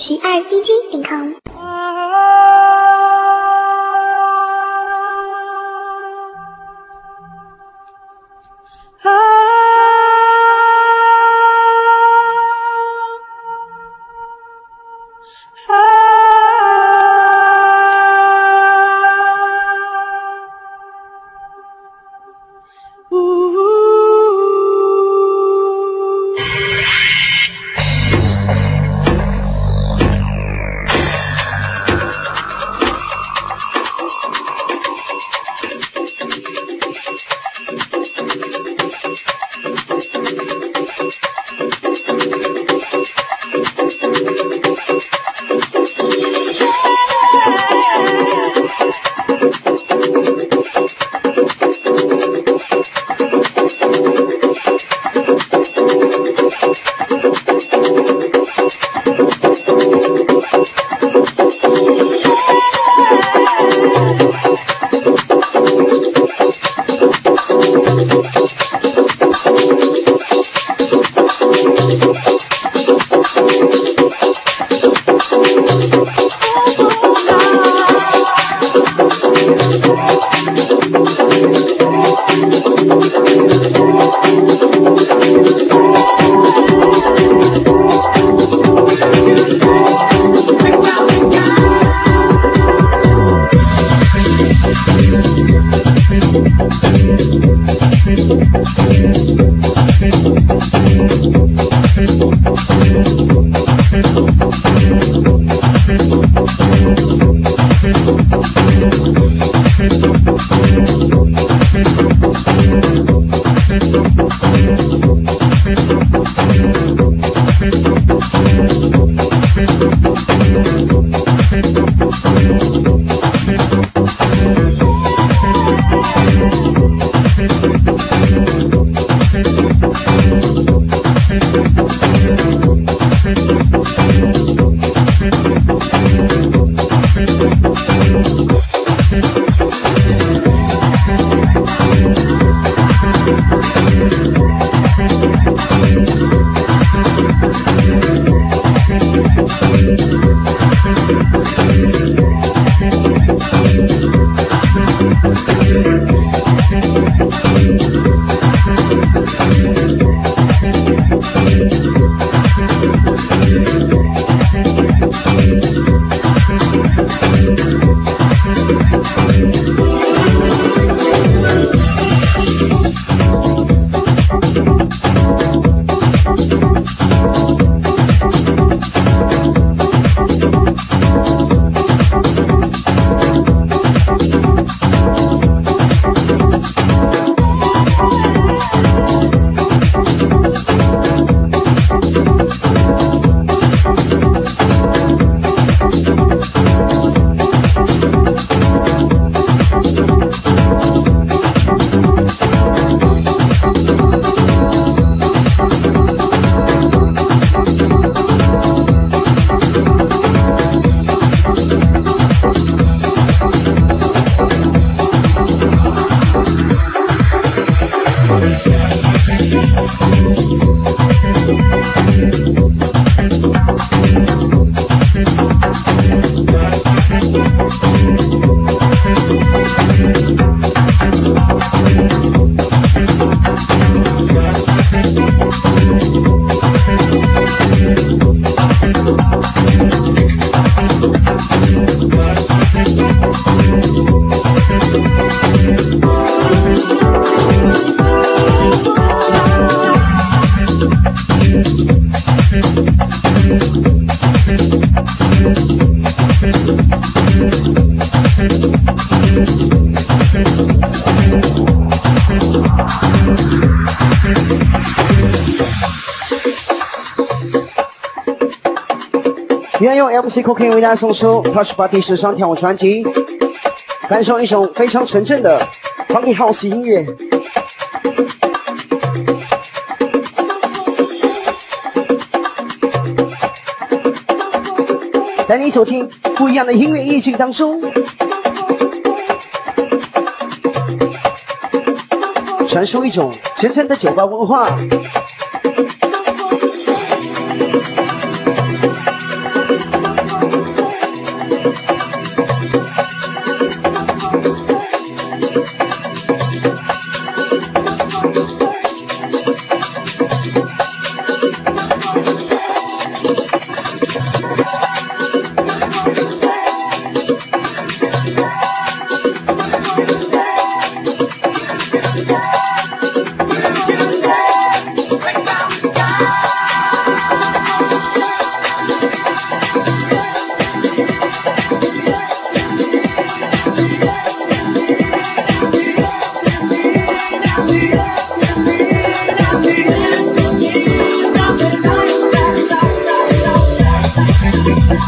喜爱 DJ.com。 原用 MC Cooking 为大家送出 Touch Party 时尚跳舞专辑，感受一首非常纯正的 Funky House 音乐。带你走进不一样的音乐意境当中，传输一种真正的酒吧文化。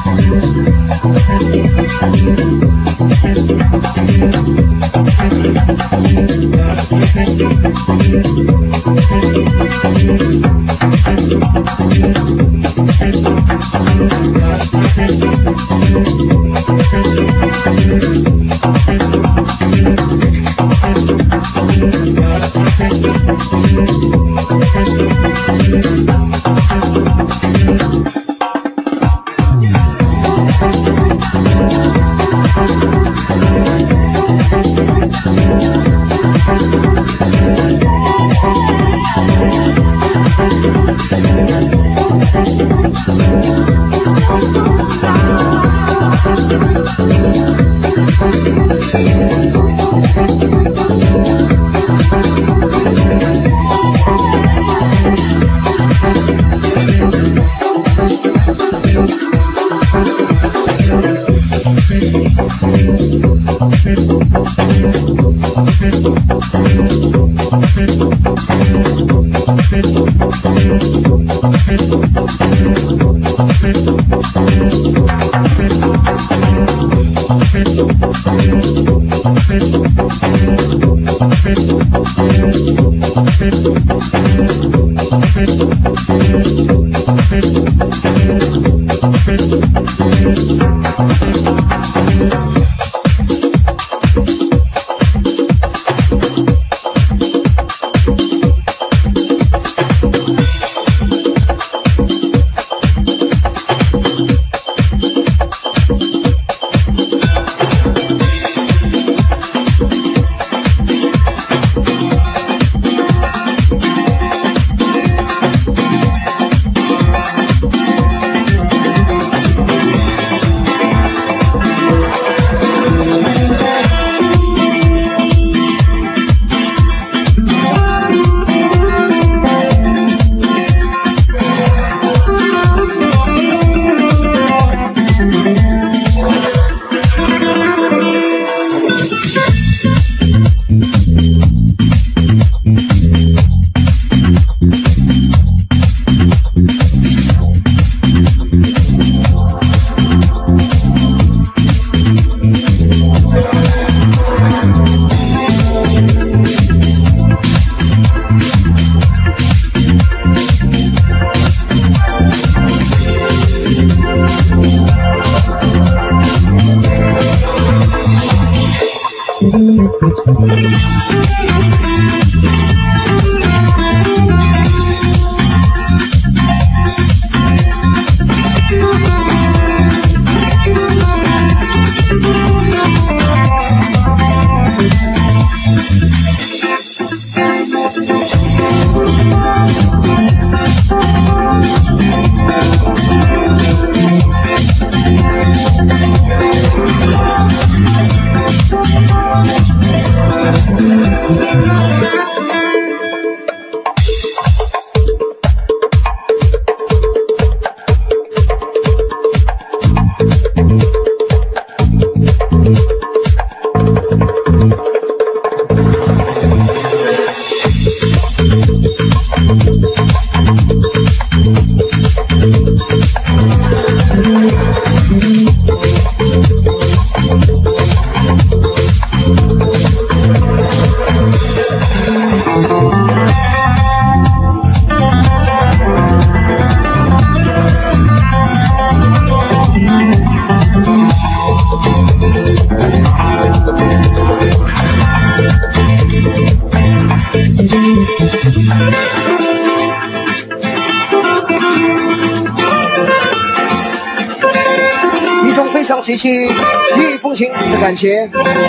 非常极其郁郁风情的感觉，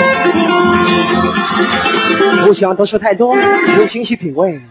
不希望多说太多，有请细品味。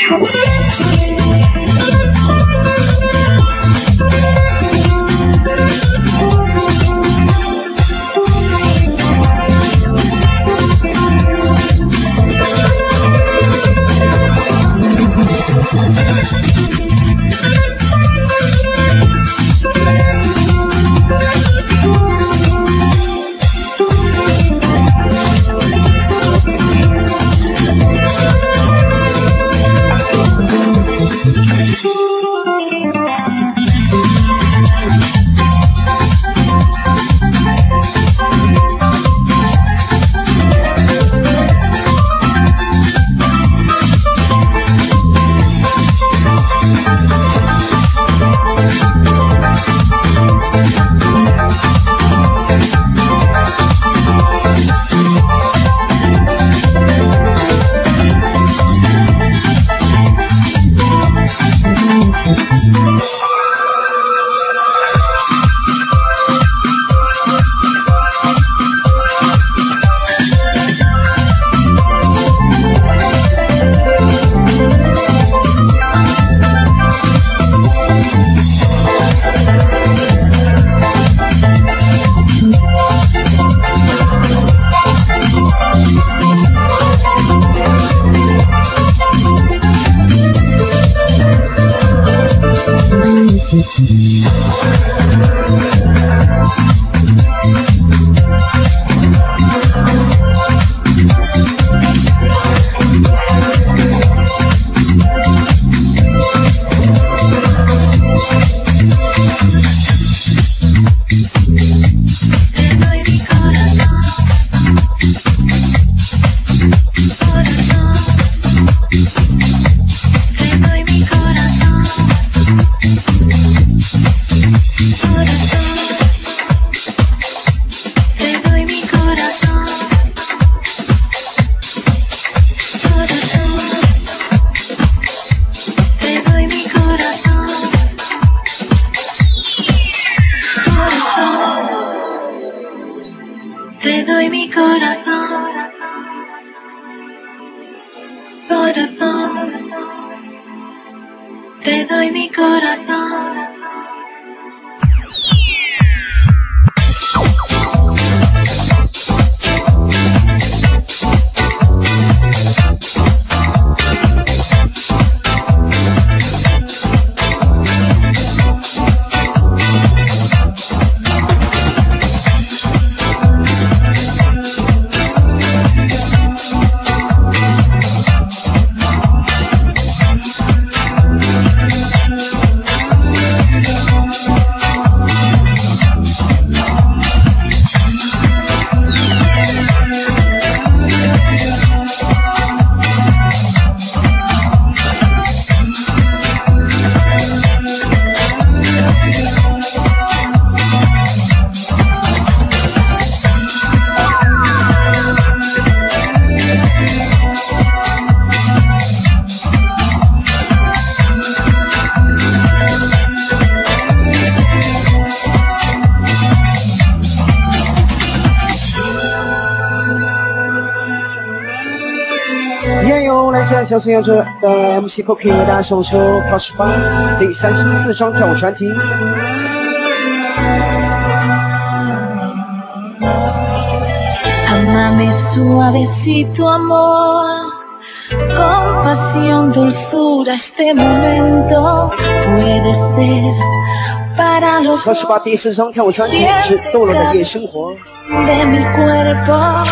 小孙杨哲的 MC Cookie 为大家送出 Push 8第34张跳舞专辑。 Amame suavecito amor, compasión, dulzura, este momento puede ser para los Push 8第4张跳舞专辑是逗乐的夜生活。 de mi cuerpo。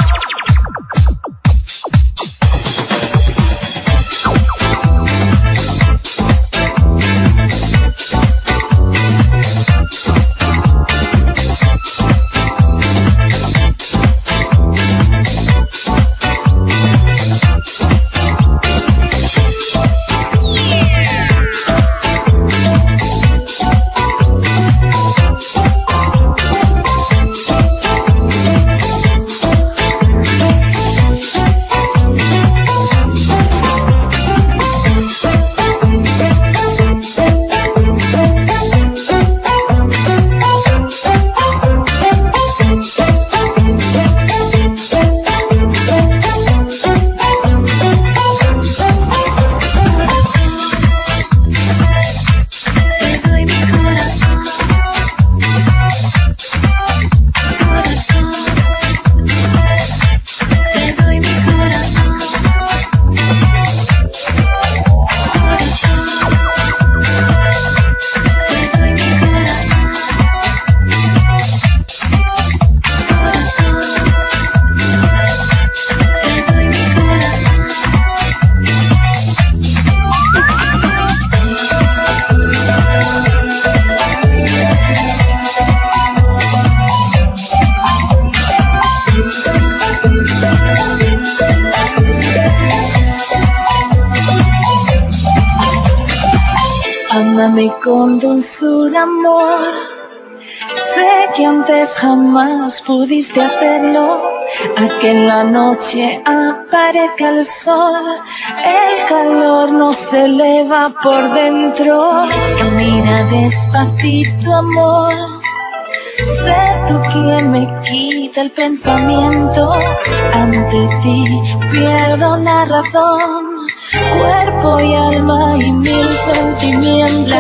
Ámame con dulzura, amor. Sé que antes jamás pudiste hacerlo, a que en la noche aparezca el sol, el calor nos eleva por dentro. Camina despacito, amor. Sé tú quien me quita el pensamiento. Ante ti pierdo la razón, cuerpo y alma y mil sentimientos.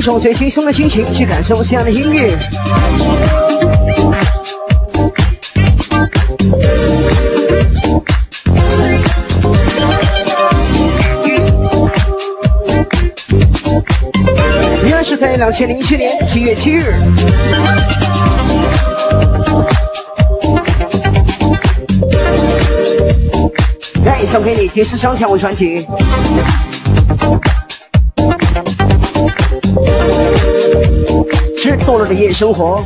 种最轻松的心情去感受这样的音乐。依然是在2007年7月7日。来送给你第4张跳舞专辑。吃多了的夜生活。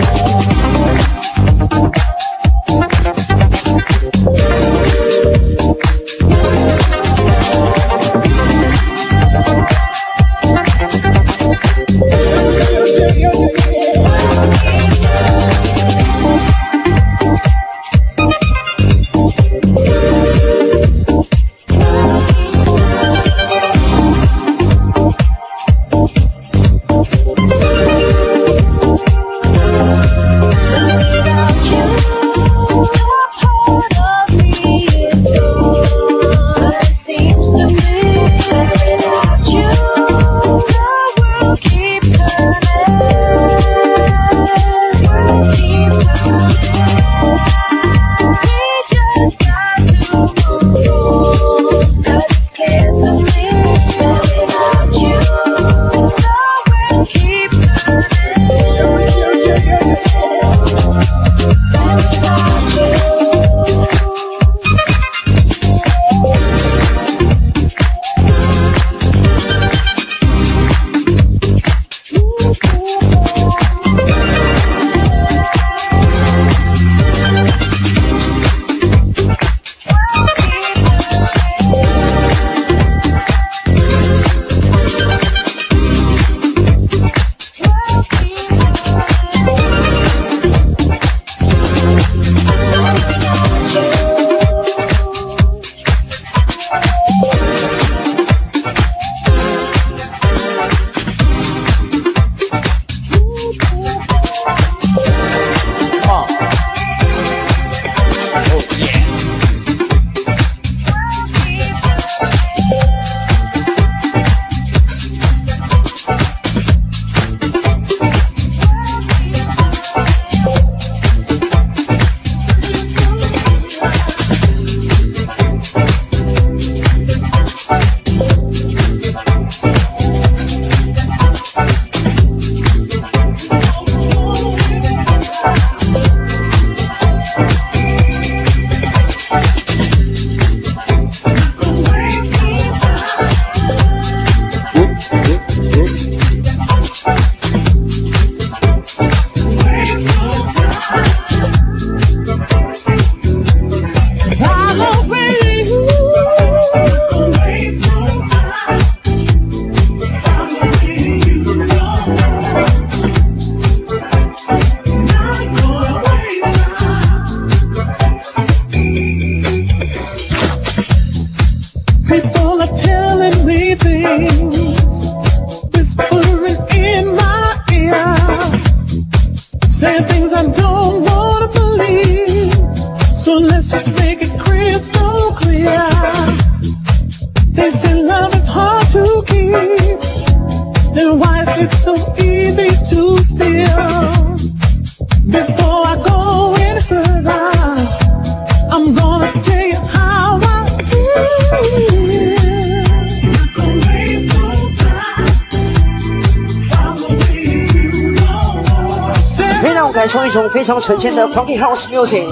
感受一种非常纯正的 Funky House Music，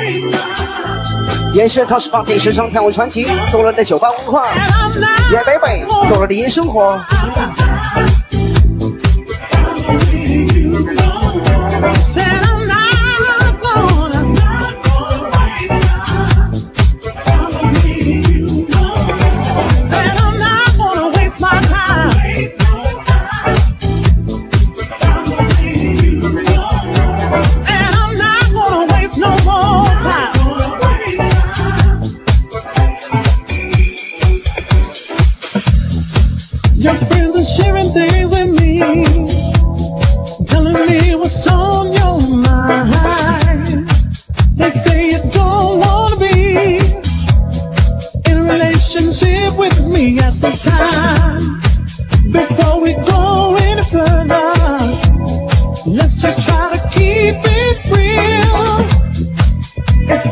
也是 Touch Party 时尚跳舞传奇，多伦的酒吧文化，也北北多伦的夜生活。Your friends are sharing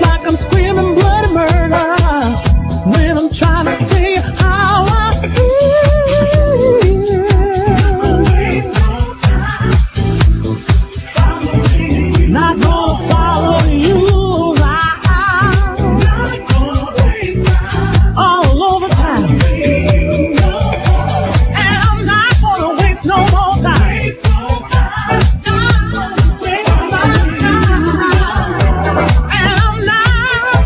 like I'm screaming bloody murder when I'm trying to tell you how I feel. Not gonna follow you around all over town, and I'm not gonna waste no more time. And I'm not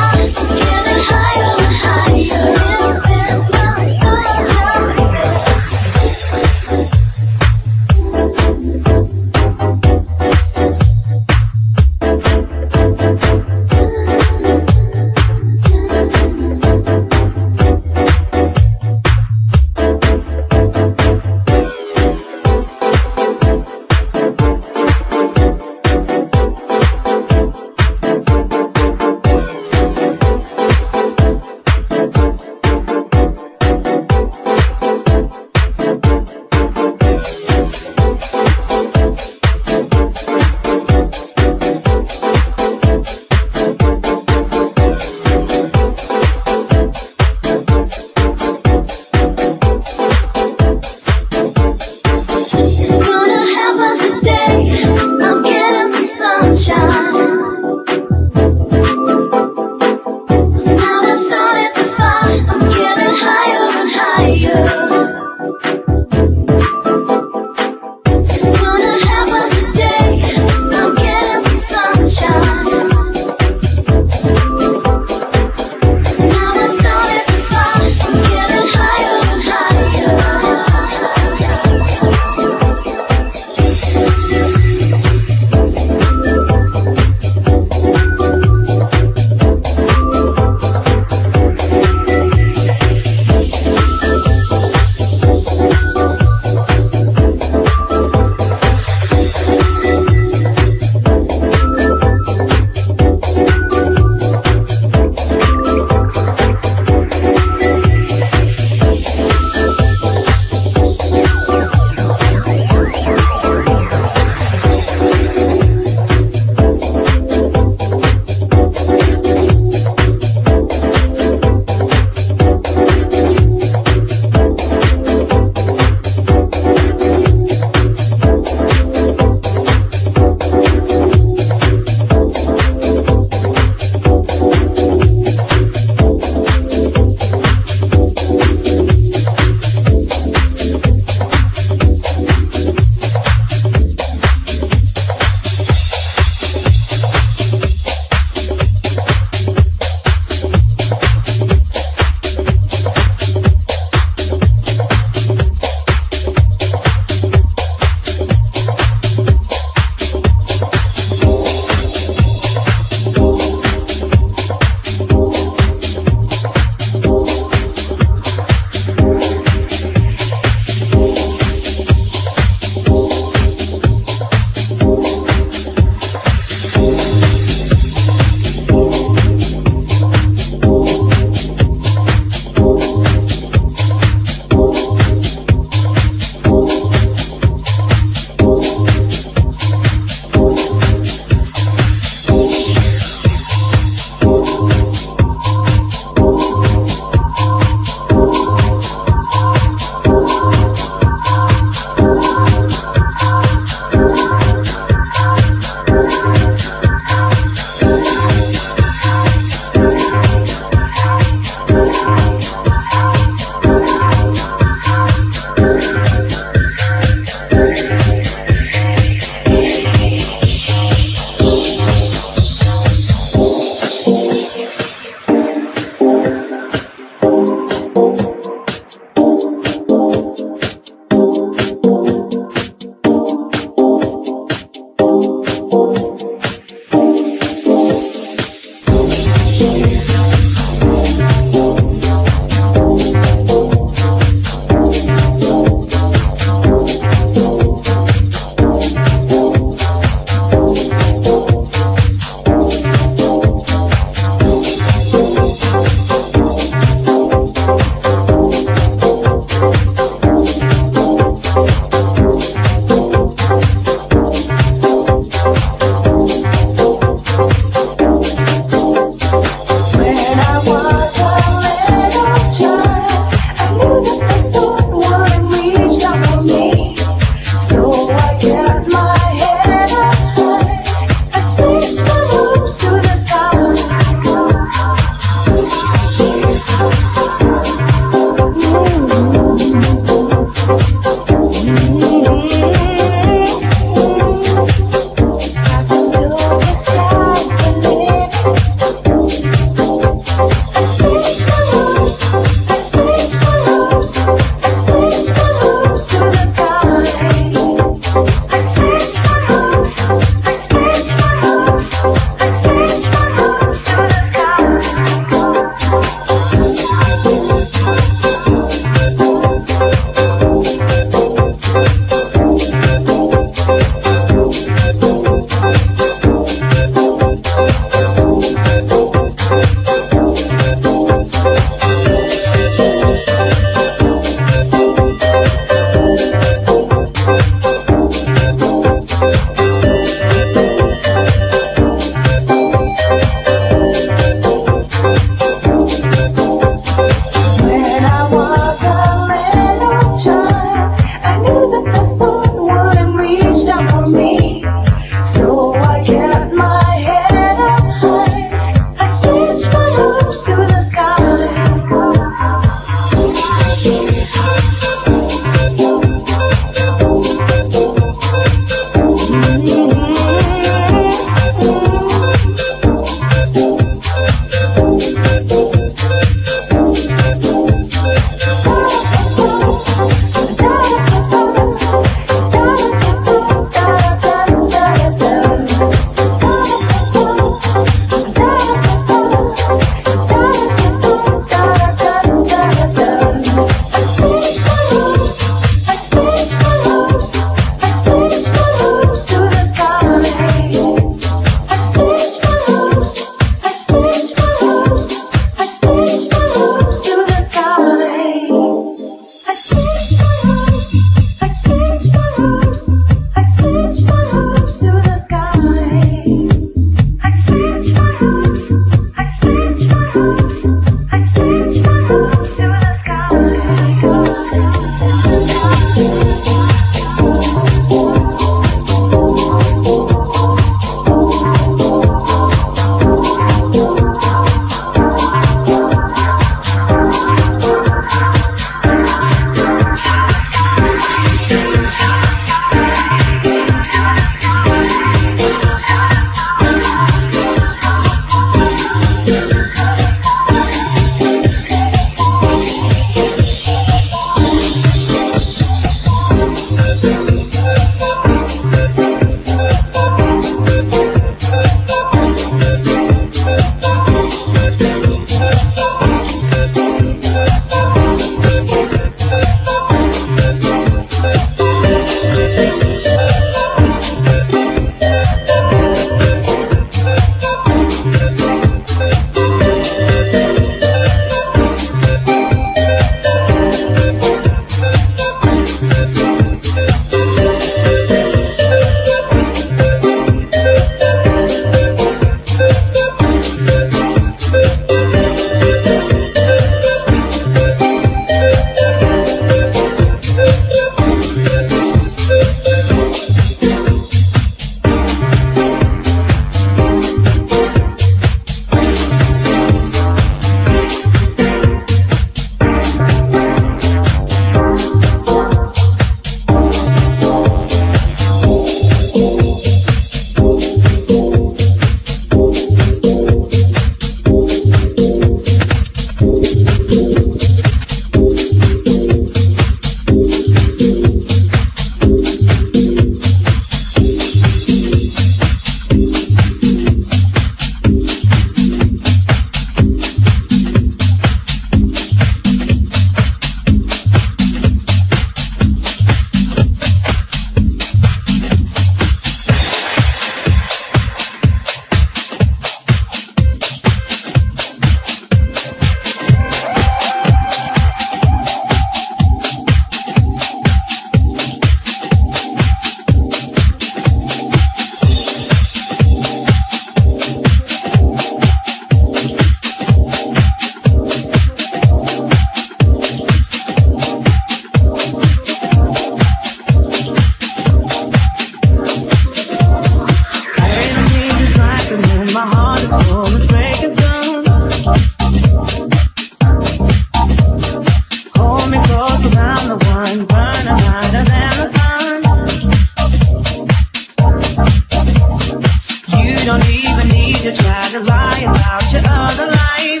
even need to try to lie about your other life.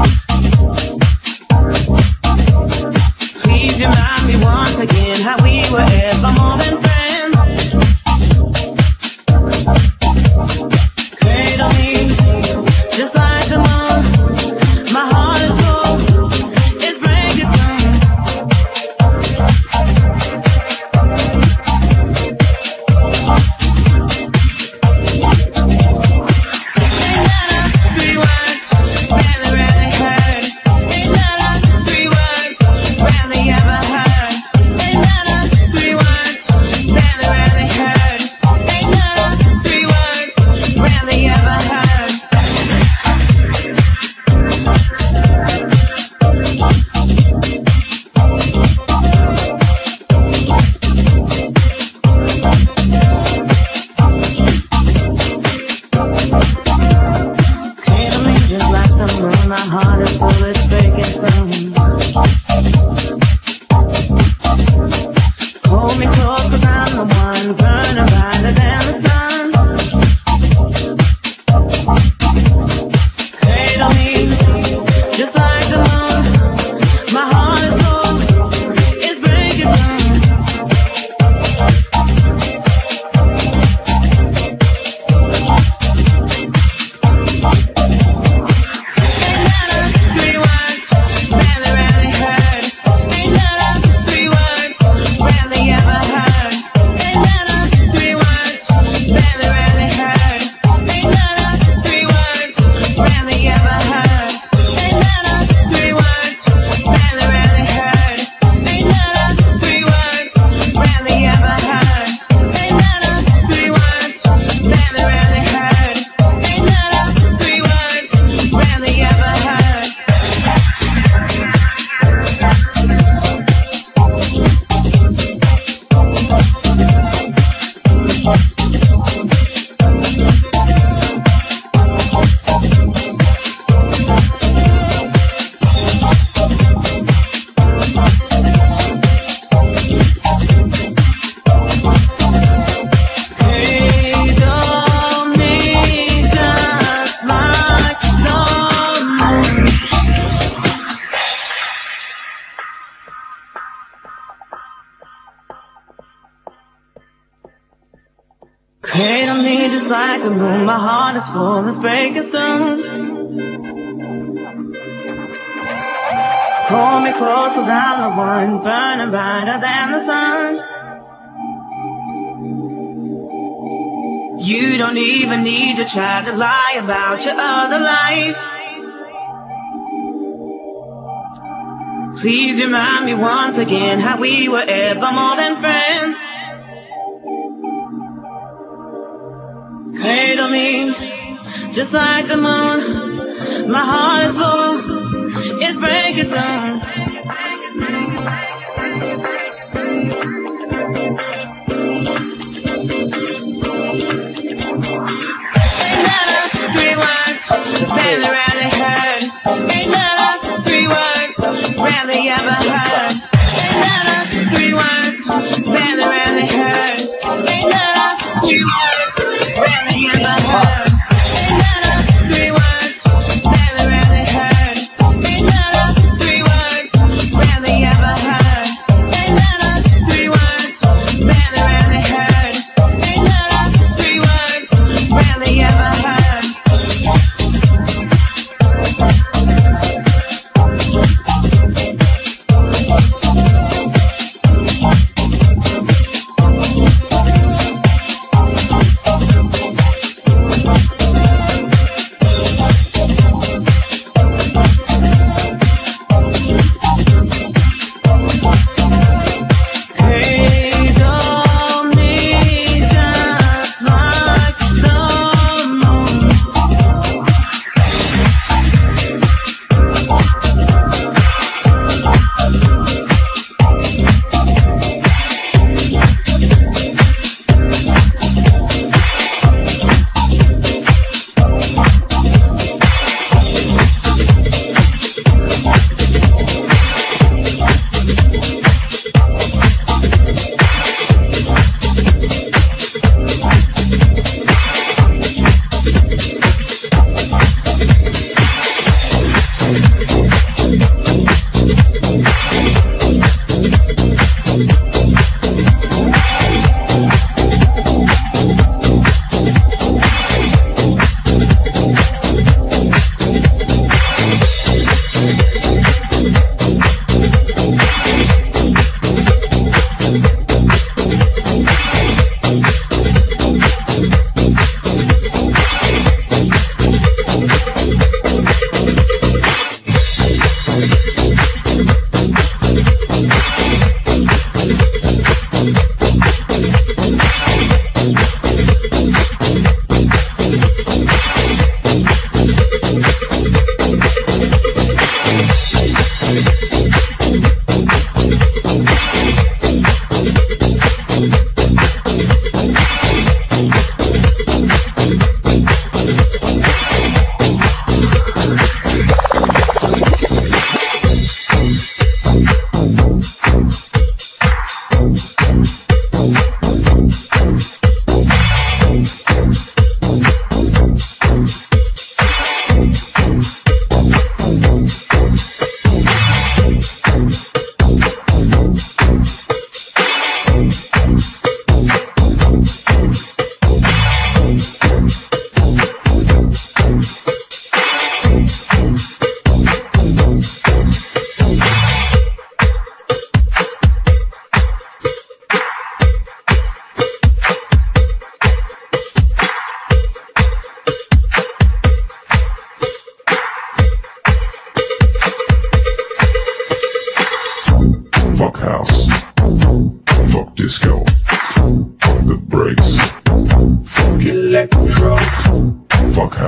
Please remind me once again how we were ever more than friends. Cradle me just like the moon. My heart is full, it's breaking soon. Three words, really, really hurt. Ain't none three words, really ever heard. Ain't none three words, really, really hurt. Ain't none three words, really ever heard. Cradle me just like the moon, my heart is full, it's breaking soon. Hold me close, 'cause I'm the one burning brighter than the sun. Cradle me just like the moon, my heart is full, it's breaking soon. Three words, really, really hurt. Ain't none three words, really ever heard. Ain't none three words, really, really hurt. Ain't none three words, really ever heard. Ain't none three words, really, really hurt. Ain't none three words, really ever heard. Ain't none three words, really, really hurt. Ain't none three words, really ever heard. Cradle me just like the moon. Cradle me just like the moon, my heart is full, it's breaking soon. Hold me close, 'cause I'm the one burning brighter than the sun. You don't even need to try to lie about your other life. Please remind me once again how we were ever more than friends. Cradle me just like the moon, my heart is full, it's breaking soon. Ain't none three words, really, really heard. Ain't none three words, really ever heard. Ain't none three words, really, really heard. Ain't none three words, really ever heard. Ain't none three words, really, really heard. Ain't none three words,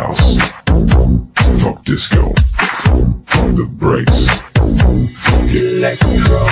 house, fuck disco, fuck the brakes, fuck electro.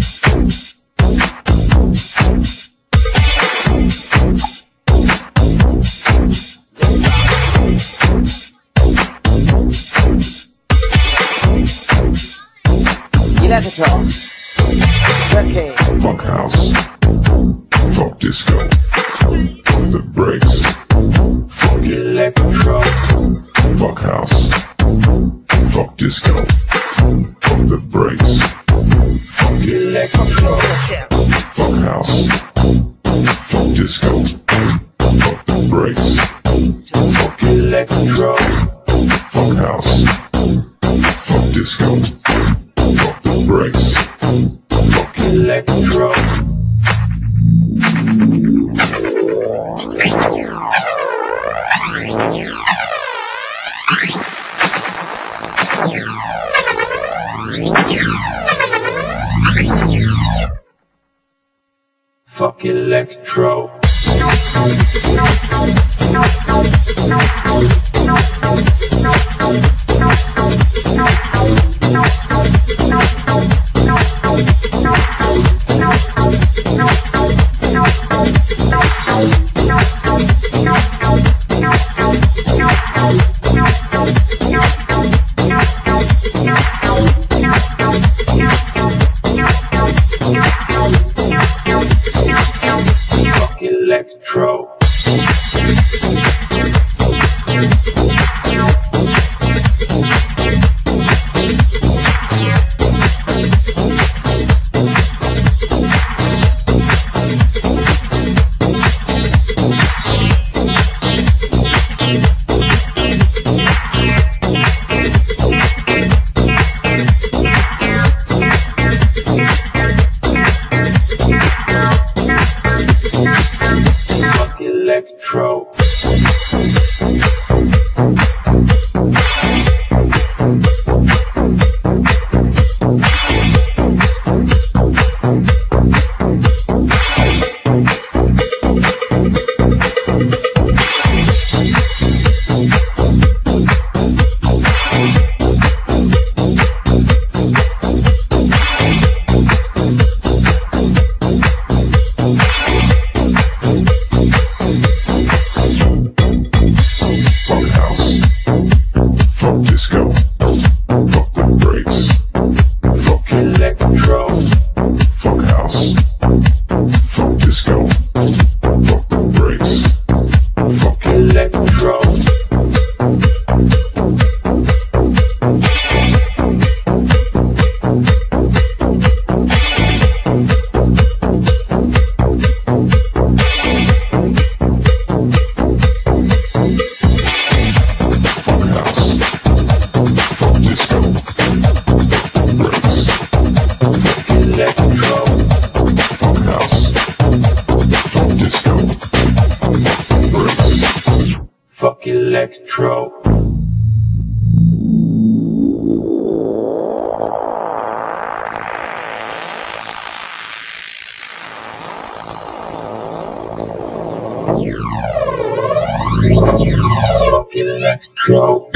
Electro. Okay. Fuck house, fuck disco, fuck the brakes, fuck electro. Fuck house, fuck disco, fuck the brakes, fuck electro. Fuck house, fuck disco, fuck the brakes, fuck electro. Fuck house, fuck disco, fuck the brakes, fuck electro. Fuck electro. Electro. Electro. Disco, fuck the brakes, fuck electro, fuck house, fuck disco, fuck the brakes, fuck electro. Fuck electro. Fuck electro.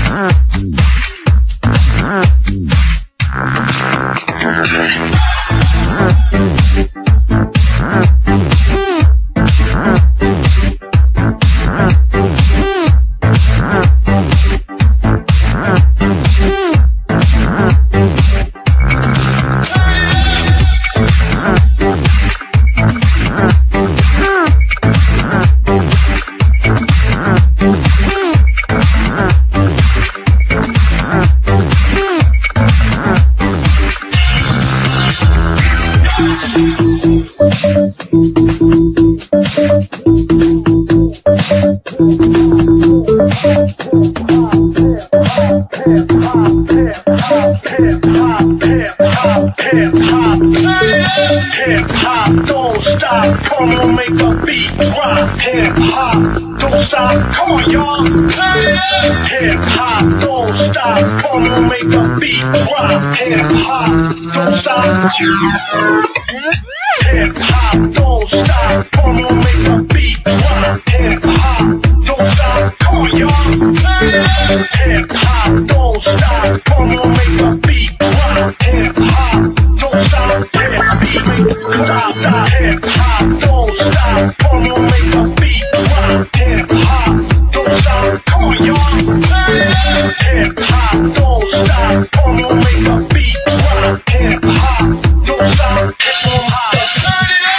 Hip-hop, don't stop, come on, make the beat drop. Hip-hop, don't stop, come on, y'all. Hip-hop, don't stop, come on, make the beat drop. Hip-hop, don't stop. Hip-hop, don't stop, come on, make the beat drop. Hip-hop, don't stop, come on, y'all. Hip-hop, don't stop, come on, make the beat drop. Hip-hop, don't stop, hip-hop, don't stop, come on, make the beat drop. Hip-hop, don't stop, come on, y'all. Hip-hop, don't stop, come on, make the beat drop. Hip-hop, don't stop, hip-hop, turn it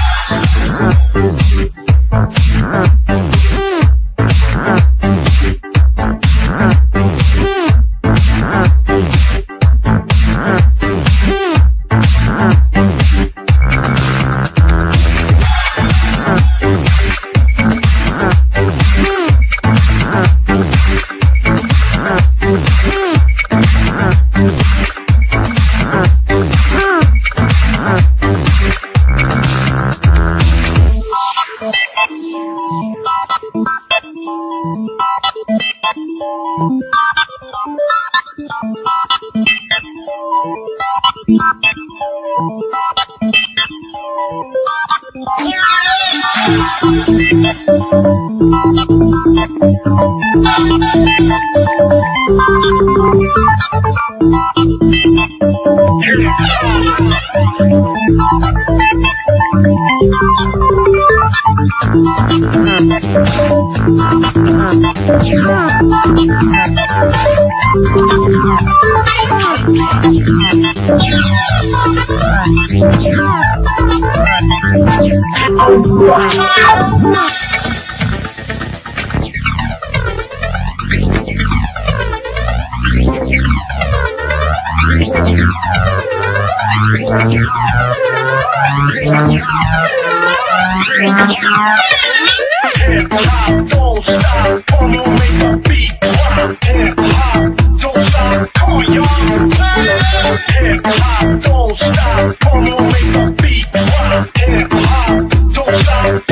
Hip-hop, don't stop, come on, make the beat drop. Hip-hop, don't stop, come on, y'all. Hip-hop, don't stop, come on, make the beat drop. Hip-hop, don't stop,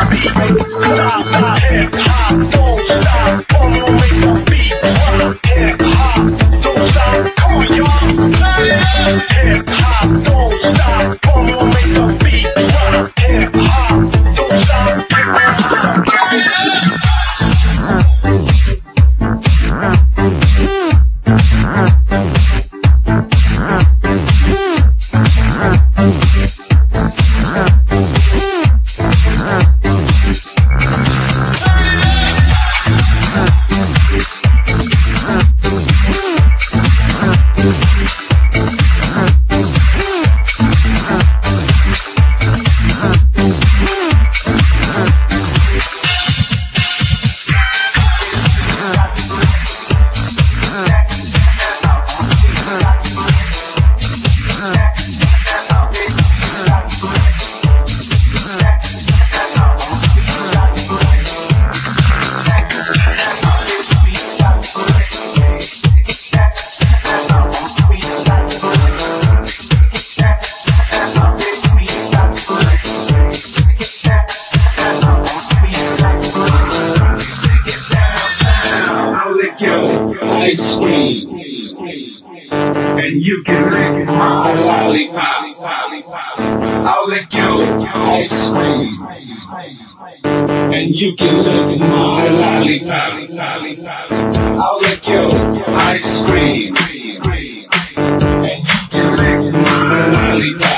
hip-hop, don't stop, come on, make the beat drop. Hip-hop, don't stop, come on, y'all. Hip-hop, don't stop, come on, make the beat drop. Hip-hop, don't stop, ice cream, and you can lick my lollipop. I'll lick your ice cream, and you can lick my lollipop. I'll lick your ice cream. And you can lick my lollipop.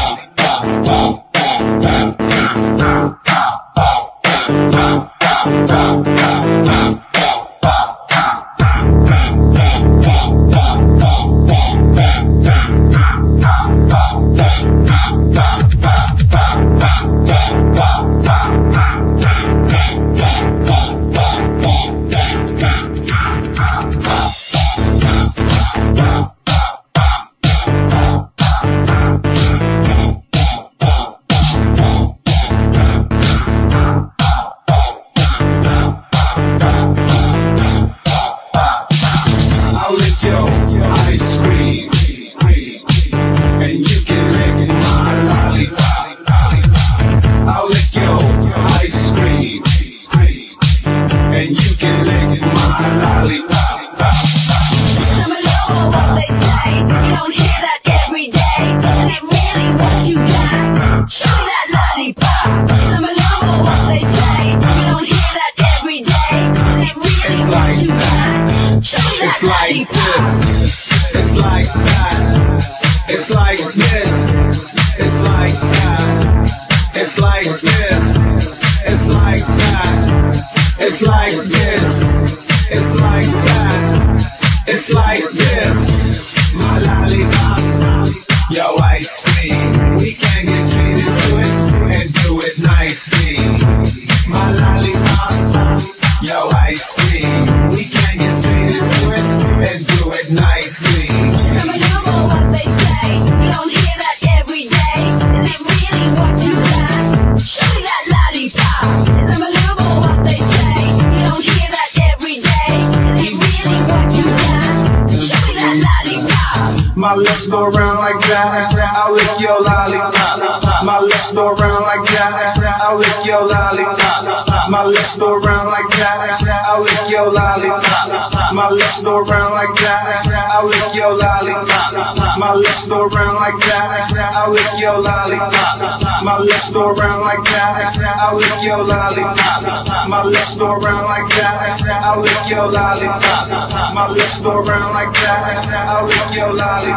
My lips go around like that, I'll lick your lollipop. My lips go around like that, I'll lick your lollipop. My lips go around like that, I'll lick your lollipop. My lips go around like that, I'll lick your lollipop. My lips go around like that, I'll lick your lollipop. My lips go around like that, I'll lick your lollipop. My lips go around like that, I'll lick your lollipop. My lips go around like that, I'll lick your lollipop.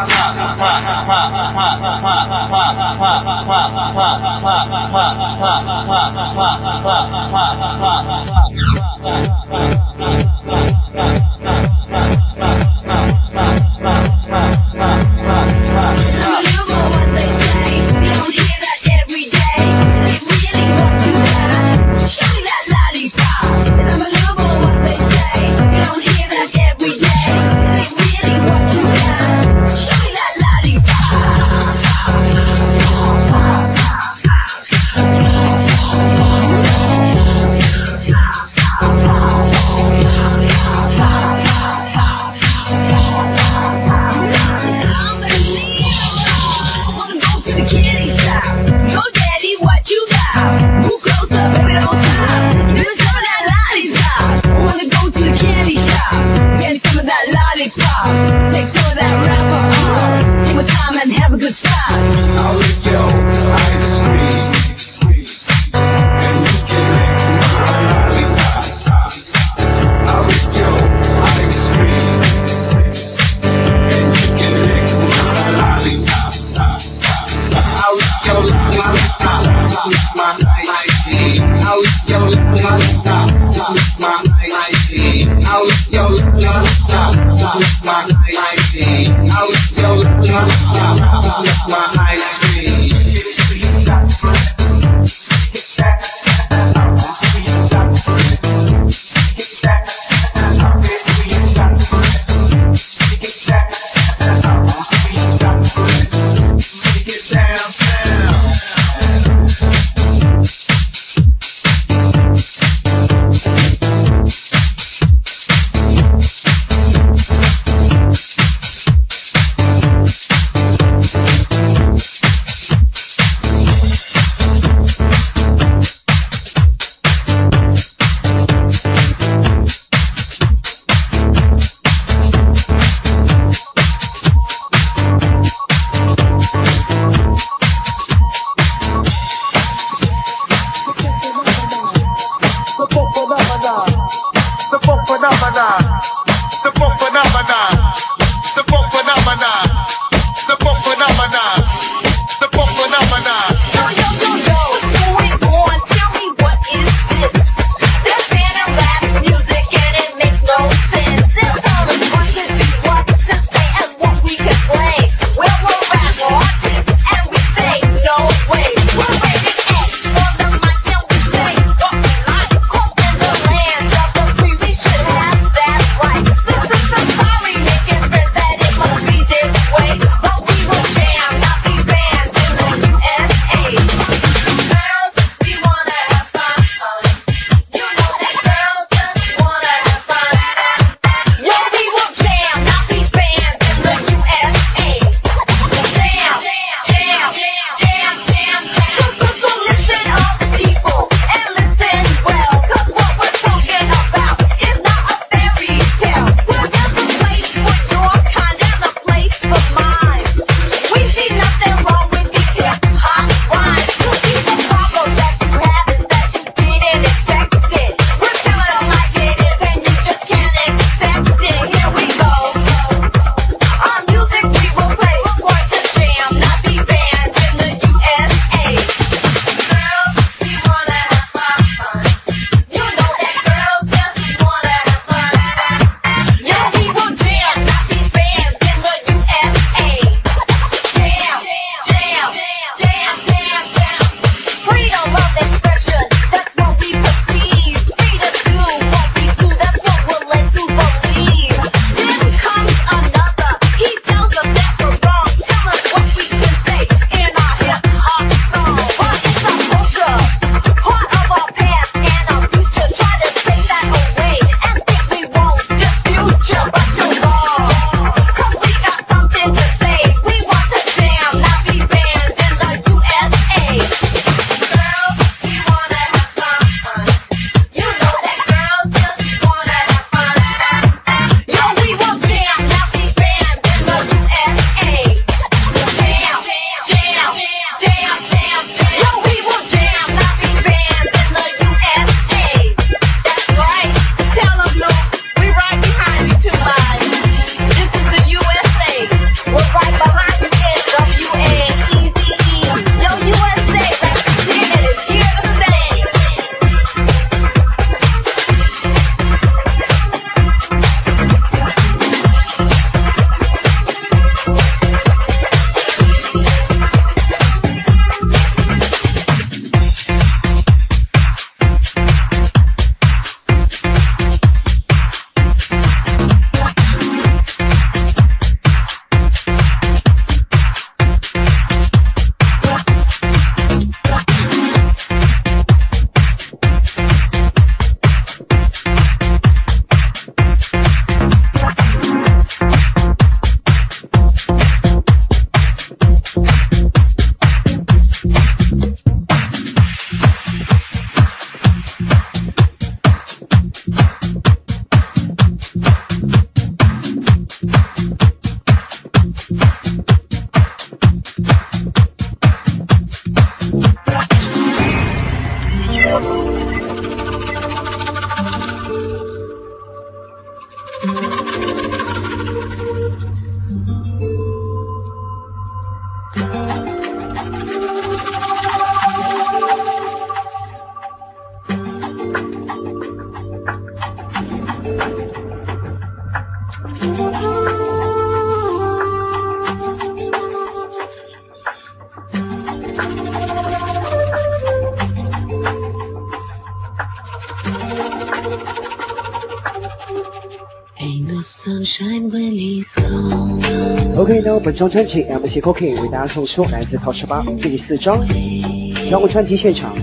sunshine when he's gone. OK， 那本张专辑 MC Cooking 为大家送出来自 Top 18第4张，让我专辑现场。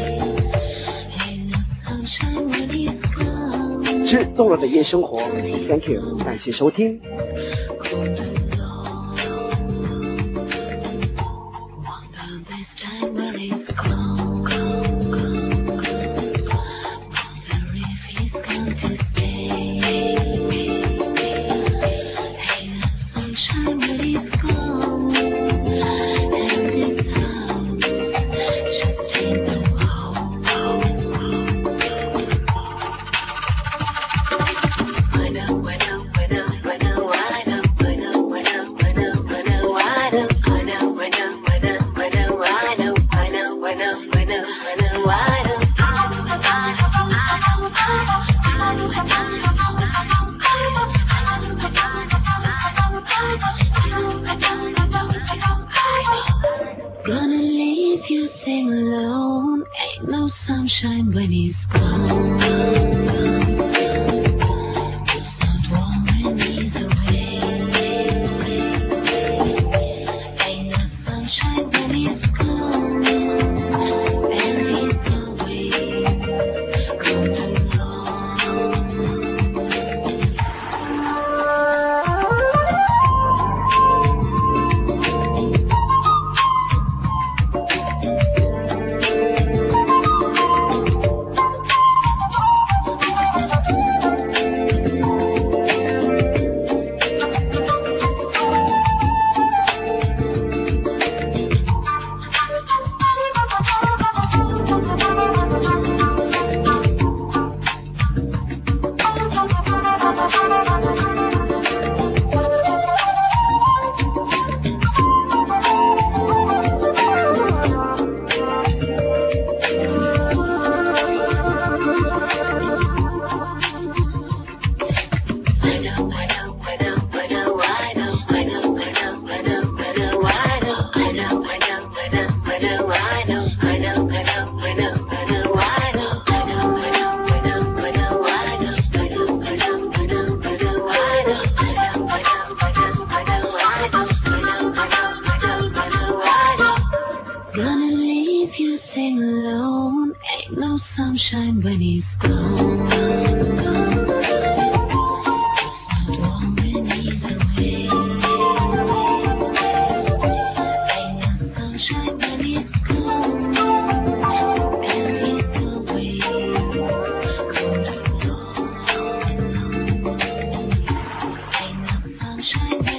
致动人的夜生活 ，Thank you， 感谢收听。 Gonna leave you sing alone. Ain't no sunshine when he's gone. It's not warm when he's away. Ain't no sunshine when he's gone. And he's always come too long. Gonna leave you sing alone. Ain't no sunshine when he's gone. It's not warm when he's away. Ain't no sunshine when he's gone. And he's always come too long. Ain't no sunshine when